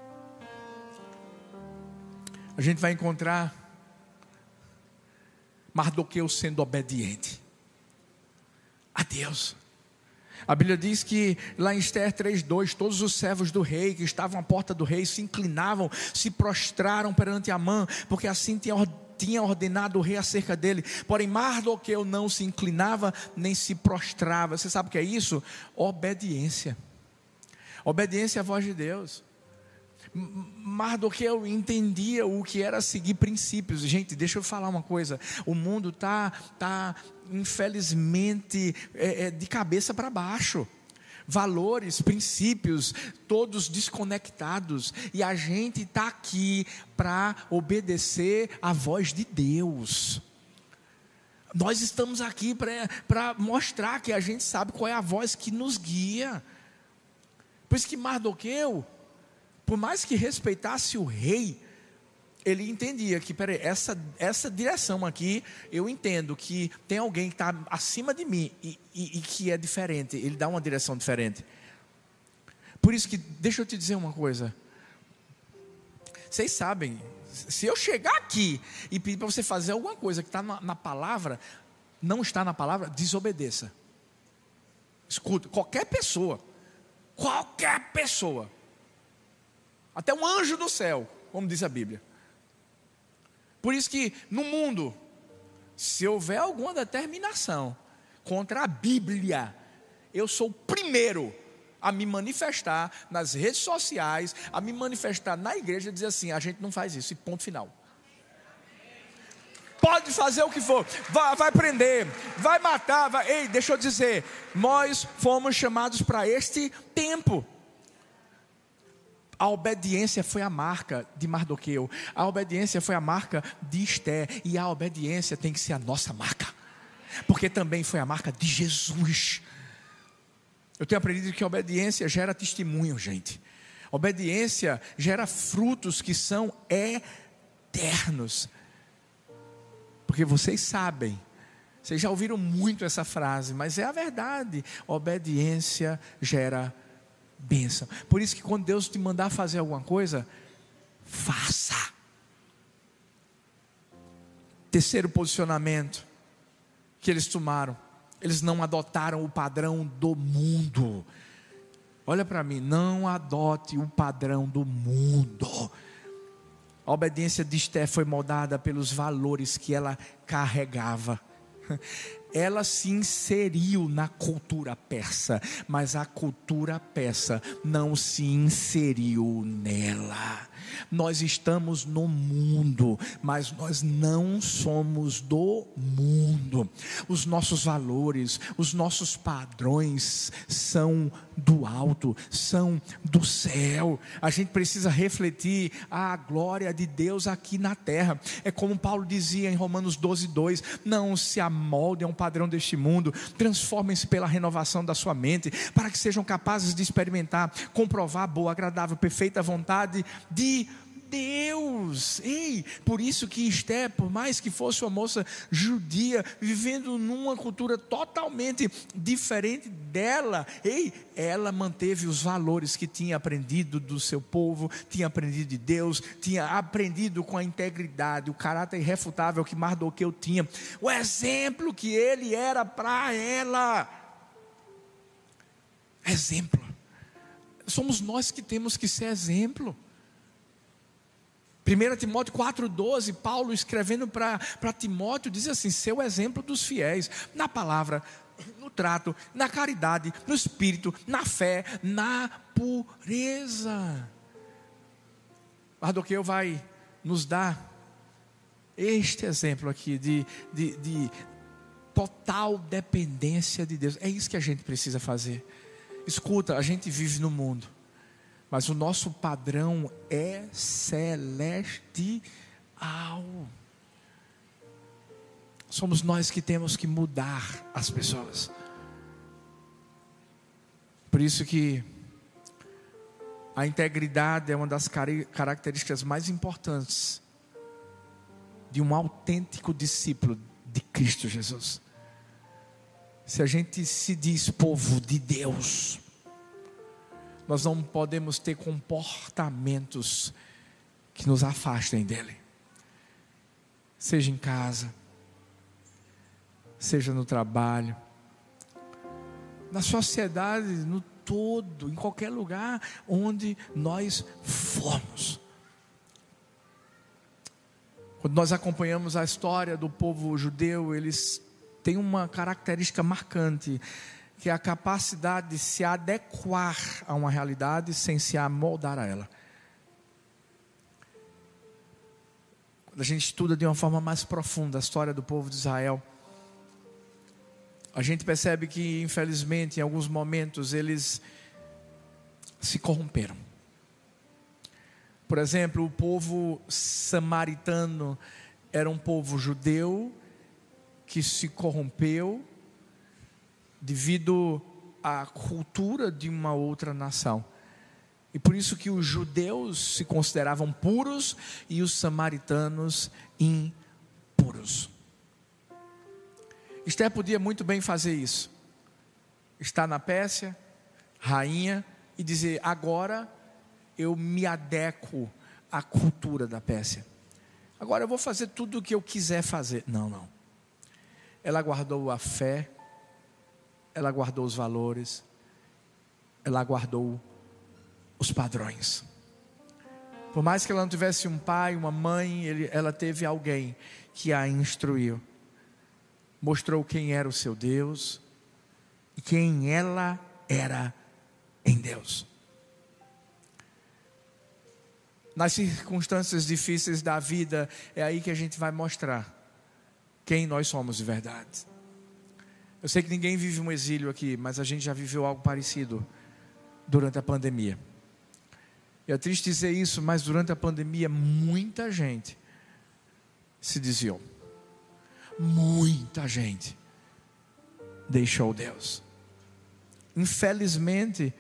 A gente vai encontrar Mardoqueu sendo obediente a Deus. A Bíblia diz que lá em Esther três, dois, todos os servos do rei que estavam à porta do rei se inclinavam, se prostraram perante Amã, porque assim tinha ordenado tinha ordenado o rei acerca dele. Porém Mardoqueu não se inclinava nem se prostrava. Você sabe o que é isso? Obediência. Obediência à voz de Deus. Mardoqueu entendia o que era seguir princípios. Gente, deixa eu falar uma coisa: o mundo está tá, infelizmente é, é, de cabeça para baixo. Valores, princípios, todos desconectados. E a gente está aqui para obedecer a voz de Deus. Nós estamos aqui para mostrar que a gente sabe qual é a voz que nos guia. Por isso que Mardoqueu, por mais que respeitasse o rei, ele entendia que, peraí, essa, essa direção aqui, eu entendo que tem alguém que está acima de mim e, e, e que é diferente, ele dá uma direção diferente. Por isso que, deixa eu te dizer uma coisa, vocês sabem, se eu chegar aqui e pedir para você fazer alguma coisa que está na, na palavra, não está na palavra, desobedeça. Escuta, qualquer pessoa, qualquer pessoa, até um anjo do céu, como diz a Bíblia. Por isso que no mundo, se houver alguma determinação contra a Bíblia, eu sou o primeiro a me manifestar nas redes sociais, a me manifestar na igreja, dizer assim: a gente não faz isso, e ponto final. Pode fazer o que for, vai, vai prender, vai matar, vai... Ei, deixa eu dizer, nós fomos chamados para este tempo. A obediência foi a marca de Mardoqueu, a obediência foi a marca de Esther, e a obediência tem que ser a nossa marca, porque também foi a marca de Jesus. Eu tenho aprendido que a obediência gera testemunho, gente. Obediência gera frutos que são eternos. Porque vocês sabem, vocês já ouviram muito essa frase, mas é a verdade: obediência gera bênção. Por isso que quando Deus te mandar fazer alguma coisa, faça. Terceiro posicionamento que eles tomaram: eles não adotaram o padrão do mundo. Olha para mim, não adote o padrão do mundo. A obediência de Esther foi moldada pelos valores que ela carregava. Ela se inseriu na cultura persa, mas a cultura persa não se inseriu nela. Nós estamos no mundo, mas nós não somos do mundo. Os nossos valores, os nossos padrões são do alto, são do céu. A gente precisa refletir a glória de Deus aqui na terra. É como Paulo dizia em Romanos doze, dois: não se amoldem a um padrão deste mundo, transformem-se pela renovação da sua mente, para que sejam capazes de experimentar, comprovar a boa, agradável, perfeita vontade de Deus. Ei, por isso que Esther, por mais que fosse uma moça judia, vivendo numa cultura totalmente diferente dela, ei, ela manteve os valores que tinha aprendido do seu povo, tinha aprendido de Deus, tinha aprendido com a integridade, o caráter irrefutável que Mardoqueu tinha, o exemplo que ele era para ela. Exemplo. Somos nós que temos que ser exemplo. primeiro Timóteo quatro, doze, Paulo escrevendo para Timóteo, diz assim: seu exemplo dos fiéis, na palavra, no trato, na caridade, no espírito, na fé, na pureza. Mardoqueu vai nos dar este exemplo aqui de, de, de total dependência de Deus. É isso que a gente precisa fazer. Escuta, a gente vive no mundo, mas o nosso padrão é celestial. Somos nós que temos que mudar as pessoas. Por isso que a integridade é uma das características mais importantes de um autêntico discípulo de Cristo Jesus. Se a gente se diz povo de Deus, nós não podemos ter comportamentos que nos afastem dele. Seja em casa, seja no trabalho, na sociedade, no todo, em qualquer lugar onde nós formos. Quando nós acompanhamos a história do povo judeu, eles têm uma característica marcante, que é a capacidade de se adequar a uma realidade sem se amoldar a ela. Quando a gente estuda de uma forma mais profunda a história do povo de Israel, a gente percebe que, infelizmente, em alguns momentos eles se corromperam. Por exemplo, o povo samaritano era um povo judeu que se corrompeu devido à cultura de uma outra nação. E por isso que os judeus se consideravam puros e os samaritanos impuros. Esther podia muito bem fazer isso. Estar na Pérsia, rainha, e dizer: agora eu me adequo à cultura da Pérsia. Agora eu vou fazer tudo o que eu quiser fazer. Não, não. Ela guardou a fé, ela guardou os valores, ela guardou os padrões. Por mais que ela não tivesse um pai, uma mãe, ele, ela teve alguém que a instruiu. Mostrou quem era o seu Deus e quem ela era em Deus. Nas circunstâncias difíceis da vida, é aí que a gente vai mostrar quem nós somos de verdade. Eu sei que ninguém vive um exílio aqui, mas a gente já viveu algo parecido durante a pandemia. E é triste dizer isso, mas durante a pandemia muita gente se desviou. Muita gente deixou Deus. Infelizmente,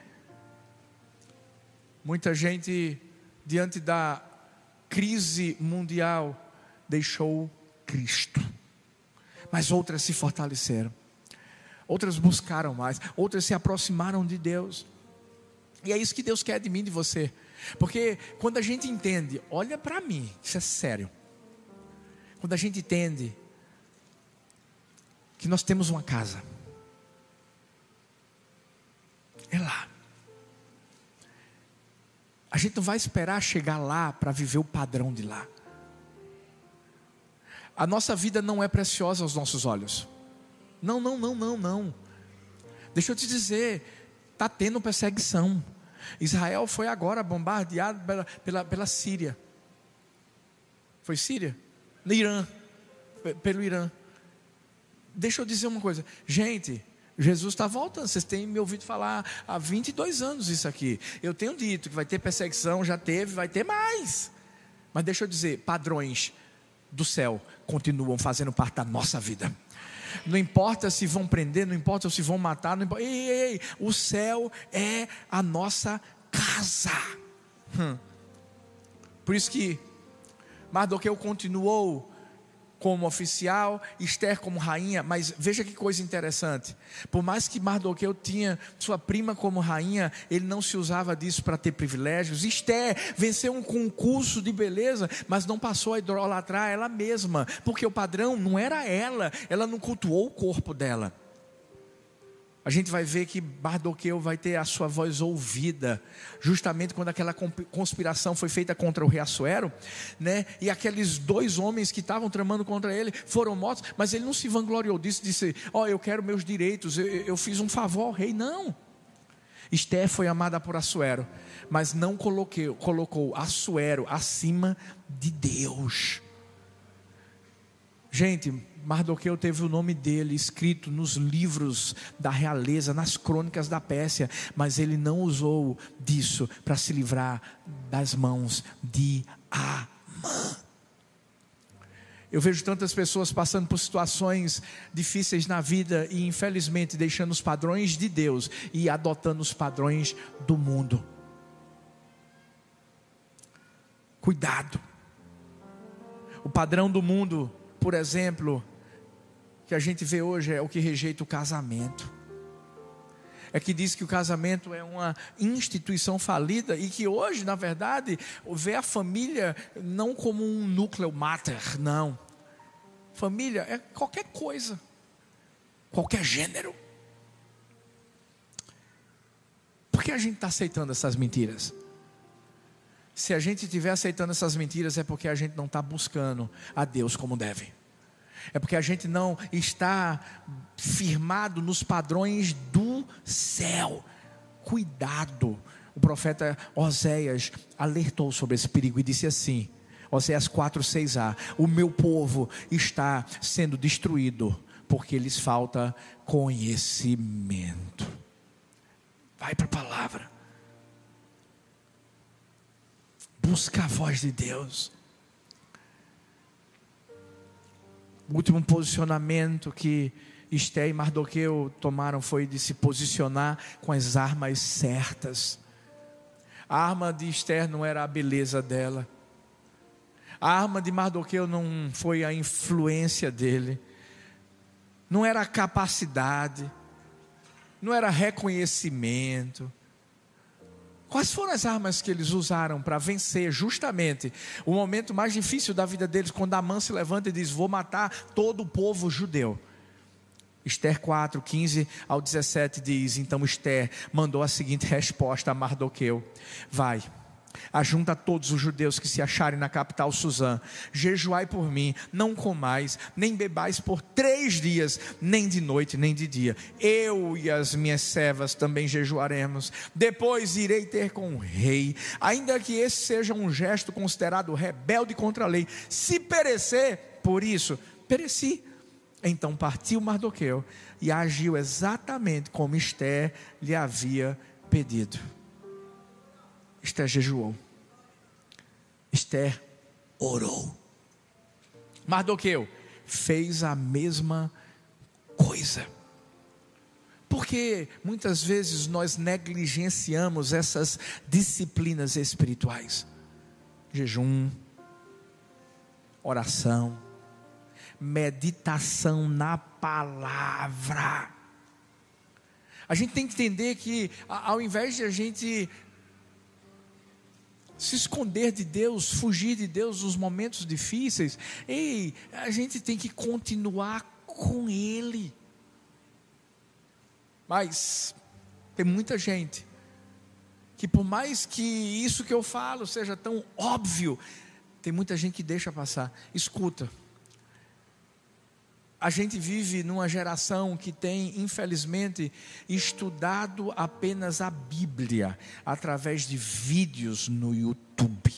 muita gente, diante da crise mundial, deixou Cristo. Mas outras se fortaleceram, outras buscaram mais, outras se aproximaram de Deus. E é isso que Deus quer de mim e de você. Porque quando a gente entende, olha para mim, isso é sério. Quando a gente entende que nós temos uma casa, é lá. A gente não vai esperar chegar lá para viver o padrão de lá. A nossa vida não é preciosa aos nossos olhos. Não, não, não, não, não. Deixa eu te dizer, está tendo perseguição. Israel foi agora bombardeado pela, pela, pela Síria. Foi Síria? No Irã. Pelo Irã. Deixa eu dizer uma coisa. Gente, Jesus está voltando. Vocês têm me ouvido falar há vinte e dois anos isso aqui. Eu tenho dito que vai ter perseguição, já teve, vai ter mais. Mas deixa eu dizer, padrões do céu continuam fazendo parte da nossa vida. Não importa se vão prender, não importa se vão matar, não importa. Ei, ei, ei, o céu é a nossa casa. Hum. Por isso que Mardoqueu continuou como oficial, Esther como rainha. Mas veja que coisa interessante. Por mais que Mardoqueu tinha sua prima como rainha, ele não se usava disso para ter privilégios. Esther venceu um concurso de beleza, mas não passou a idolatrar ela mesma, porque o padrão não era ela. Ela não cultuou o corpo dela. A gente vai ver que Mardoqueu vai ter a sua voz ouvida, justamente quando aquela conspiração foi feita contra o rei Assuero, né? E aqueles dois homens que estavam tramando contra ele foram mortos, mas ele não se vangloriou disso, disse: ó, oh, eu quero meus direitos, eu, eu fiz um favor ao rei. Não. Esther foi amada por Assuero, mas não coloquei, colocou Assuero acima de Deus. Gente, Mardoqueu teve o nome dele escrito nos livros da realeza, nas crônicas da Pérsia, mas ele não usou disso para se livrar das mãos de Amã. Eu vejo tantas pessoas passando por situações difíceis na vida e infelizmente deixando os padrões de Deus e adotando os padrões do mundo. Cuidado. O padrão do mundo, por exemplo, que a gente vê hoje é o que rejeita o casamento. É que diz que o casamento é uma instituição falida e que hoje, na verdade, vê a família não como um núcleo mater, não. Família é qualquer coisa, qualquer gênero. Por que a gente está aceitando essas mentiras? Se a gente estiver aceitando essas mentiras, é porque a gente não está buscando a Deus como deve. É porque a gente não está firmado nos padrões do céu. Cuidado. O profeta Oséias alertou sobre esse perigo e disse assim, Oséias quatro, seis a: o meu povo está sendo destruído porque lhes falta conhecimento. Vai para a palavra. Busca a voz de Deus. O último posicionamento que Esther e Mardoqueu tomaram foi de se posicionar com as armas certas. A arma de Esther não era a beleza dela. A arma de Mardoqueu não foi a influência dele. Não era a capacidade. Não era reconhecimento. Quais foram as armas que eles usaram para vencer justamente o momento mais difícil da vida deles, quando Amã se levanta e diz: vou matar todo o povo judeu? Esther quatro, quinze ao dezessete diz: então Esther mandou a seguinte resposta a Mardoqueu: vai, ajunta todos os judeus que se acharem na capital Suzã, jejuai por mim, não comais, nem bebais por três dias, nem de noite, nem de dia. Eu e as minhas servas também jejuaremos. Depois irei ter com o rei, ainda que esse seja um gesto considerado rebelde contra a lei. Se perecer, por isso, pereci. Então partiu Mardoqueu e agiu exatamente como Esther lhe havia pedido. Esther jejuou. Esther orou. Mardoqueu fez a mesma coisa. Porque muitas vezes nós negligenciamos essas disciplinas espirituais. Jejum, oração, meditação na palavra. A gente tem que entender que ao invés de a gente se esconder de Deus, fugir de Deus nos momentos difíceis, ei, a gente tem que continuar com Ele. Mas tem muita gente que, por mais que isso que eu falo seja tão óbvio, tem muita gente que deixa passar. Escuta, a gente vive numa geração que tem, infelizmente, estudado apenas a Bíblia através de vídeos no YouTube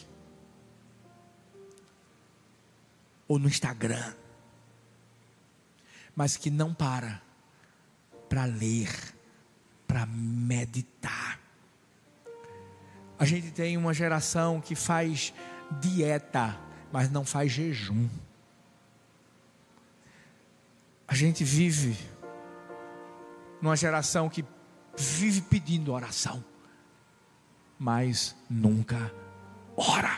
ou no Instagram, mas que não para para ler, para meditar. A gente tem uma geração que faz dieta, mas não faz jejum. A gente vive numa geração que vive pedindo oração, mas nunca ora.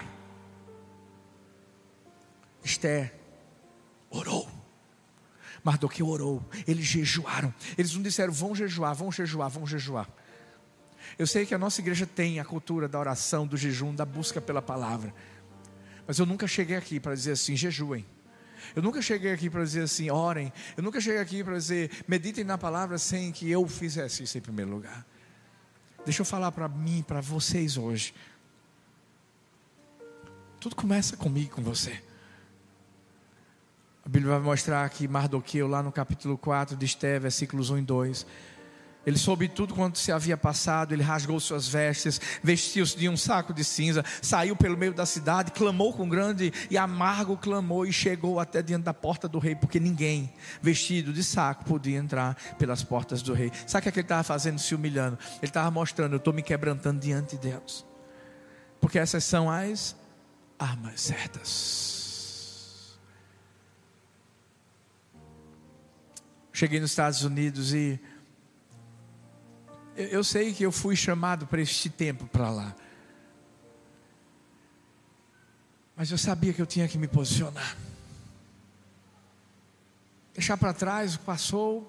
Esther orou, Mardoqueu orou, eles jejuaram. Eles não disseram, vão jejuar, vão jejuar, vão jejuar. Eu sei que a nossa igreja tem a cultura da oração, do jejum, da busca pela palavra, mas eu nunca cheguei aqui para dizer assim, jejuem. Eu nunca cheguei aqui para dizer assim, orem. Eu nunca cheguei aqui para dizer, meditem na palavra, sem que eu fizesse isso em primeiro lugar. Deixa eu falar para mim, para vocês hoje. Tudo começa comigo, com você. A Bíblia vai mostrar que Mardoqueu, lá no capítulo quatro de Esther, versículos um e dois, ele soube tudo quanto se havia passado. Ele rasgou suas vestes, vestiu-se de um saco de cinza, saiu pelo meio da cidade, clamou com grande e amargo clamor, e chegou até diante da porta do rei, porque ninguém vestido de saco podia entrar pelas portas do rei. Sabe o que, é que ele estava fazendo? Se humilhando. Ele estava mostrando, eu estou me quebrantando diante de Deus, porque essas são as armas certas. Cheguei nos Estados Unidos e eu sei que eu fui chamado para este tempo para lá, mas eu sabia que eu tinha que me posicionar, deixar para trás o que passou,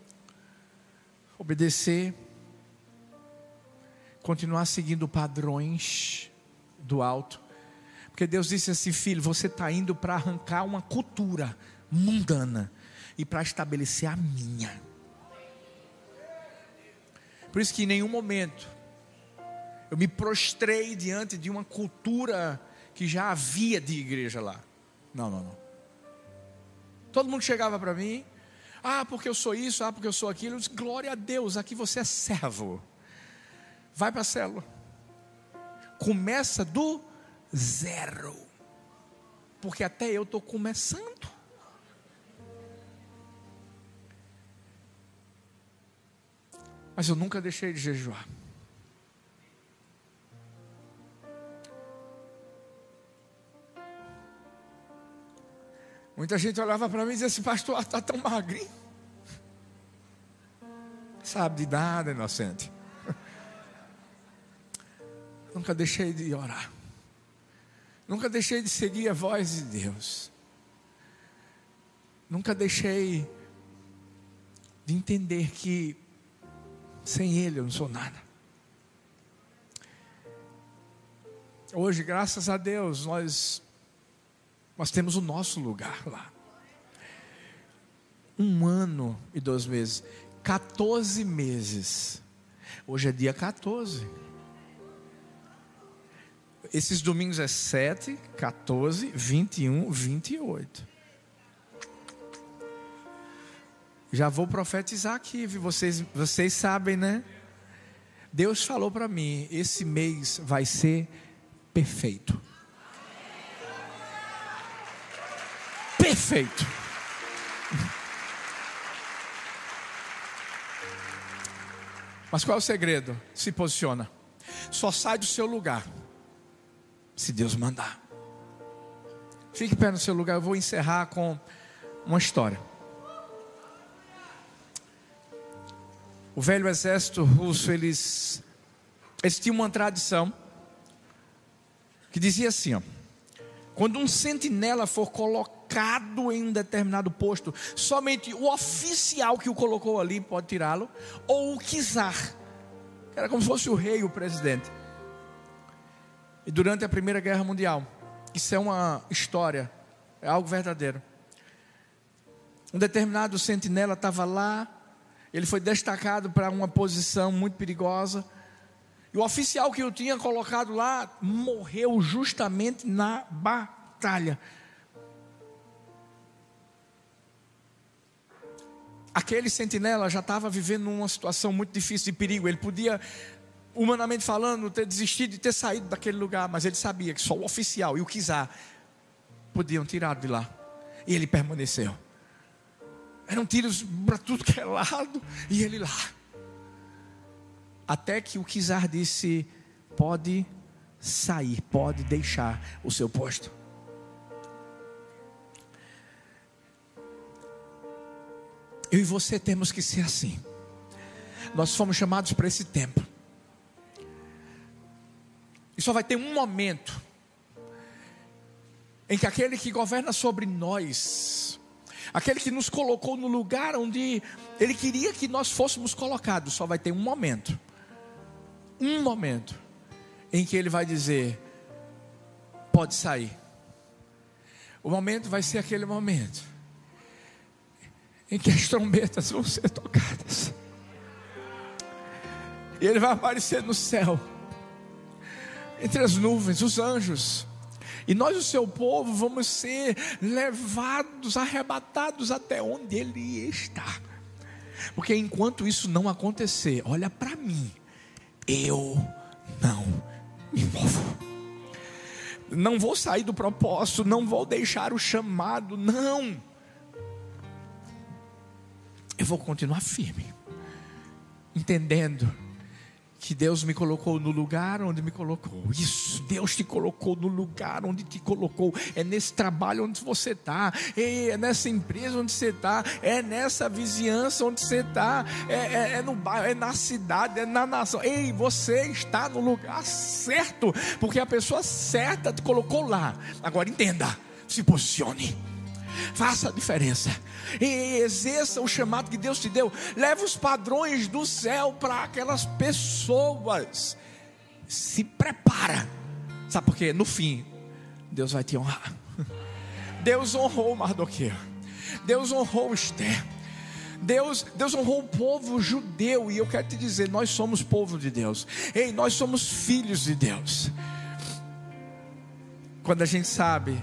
obedecer, continuar seguindo padrões do alto, porque Deus disse assim, filho, você está indo para arrancar uma cultura mundana e para estabelecer a minha. Por isso que em nenhum momento eu me prostrei diante de uma cultura que já havia de igreja lá. Não, não, não. Todo mundo chegava para mim, ah, porque eu sou isso, ah, porque eu sou aquilo. Eu disse, glória a Deus, aqui você é servo. Vai para a célula. Começa do zero. Porque até eu estou começando. Mas eu nunca deixei de jejuar. Muita gente olhava para mim e dizia assim, pastor, está tão magrinho. Sabe de nada, inocente. Nunca deixei de orar. Nunca deixei de seguir a voz de Deus. Nunca deixei de entender que sem Ele eu não sou nada. Hoje, graças a Deus, nós, nós temos o nosso lugar lá. Um ano e dois meses, quatorze meses. Hoje é dia quatorze. Esses domingos é sete, quatorze, vinte e um, vinte e oito. Já vou profetizar aqui, vocês, vocês sabem, né? Deus falou para mim, esse mês vai ser perfeito. Perfeito. Mas qual é o segredo? Se posiciona. Só sai do seu lugar se Deus mandar. Fique pé no seu lugar. Eu vou encerrar com uma história. O velho exército russo, eles, eles tinham uma tradição que dizia assim, ó, quando um sentinela for colocado colocado em um determinado posto, somente o oficial que o colocou ali pode tirá-lo, ou o czar, que era como se fosse o rei, o presidente. E durante a Primeira Guerra Mundial, isso é uma história, é algo verdadeiro. Um determinado sentinela estava lá, ele foi destacado para uma posição muito perigosa, e o oficial que o tinha colocado lá morreu justamente na batalha. Aquele sentinela já estava vivendo uma situação muito difícil de perigo. Ele podia, humanamente falando, ter desistido de ter saído daquele lugar, mas ele sabia que só o oficial e o czar podiam tirá-lo de lá. E ele permaneceu. Eram tiros para tudo que é lado, e ele lá. Até que o czar disse: pode sair, pode deixar o seu posto. Eu e você temos que ser assim. Nós fomos chamados para esse tempo. E só vai ter um momento em que aquele que governa sobre nós, aquele que nos colocou no lugar onde Ele queria que nós fôssemos colocados, só vai ter um momento. Um momento em que Ele vai dizer: pode sair. O momento vai ser aquele momento em que as trombetas vão ser tocadas, e Ele vai aparecer no céu, entre as nuvens, os anjos, e nós, o seu povo, vamos ser levados, arrebatados até onde Ele está. Porque enquanto isso não acontecer, olha para mim, eu não me movo. Não vou sair do propósito, não vou deixar o chamado, não. Eu vou continuar firme, entendendo que Deus me colocou no lugar onde me colocou. Isso, Deus te colocou no lugar onde te colocou. É nesse trabalho onde você está, é nessa empresa onde você está, é nessa vizinhança onde você está, é, é, é no bairro, é na cidade, é na nação. Ei, você está no lugar certo, porque a pessoa certa te colocou lá. Agora entenda, se posicione, faça a diferença, e exerça o chamado que Deus te deu. Leve os padrões do céu para aquelas pessoas. Se prepara. Sabe por quê? No fim, Deus vai te honrar. Deus honrou Mardoqueu, Deus honrou Esther, Deus, Deus honrou o povo judeu. E eu quero te dizer, nós somos povo de Deus. Ei, nós somos filhos de Deus. Quando a gente sabe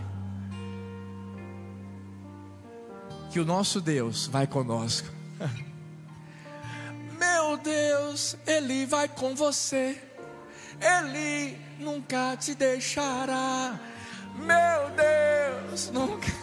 que o nosso Deus vai conosco. Meu Deus, Ele vai com você, Ele nunca te deixará. Meu Deus, nunca